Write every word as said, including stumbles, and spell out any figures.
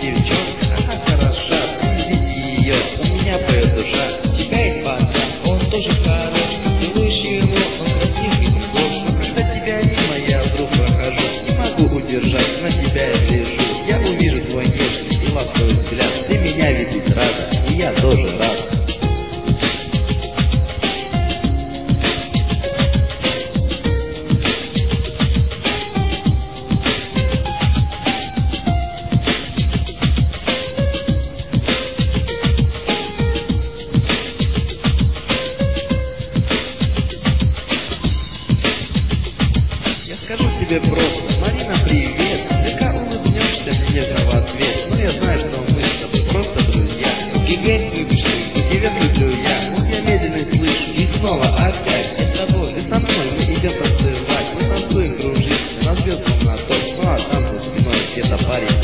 девчонка, она хороша, видите ее, у меня поет душа. У тебя есть пацан, он тоже хорош, целуешь его, он красив и похож. Но когда тебя мимо я вдруг прохожу, не могу удержать, на тебя я гляжу. Я увижу твой нежный и ласковый взгляд, ты меня видеть рада, и я тоже рад. Скажу тебе просто, Марина, привет. Слегка улыбнешься мне нежно в ответ. Но я знаю, что мы с тобой просто друзья. Гигель любишь ты, и тебя люблю я. Вот я медленно слышу, и снова опять я с тобой, ты со мной, мы идем танцевать. Мы танцуем, кружимся, на звездном на топ. Ну а там за спиной где-то парень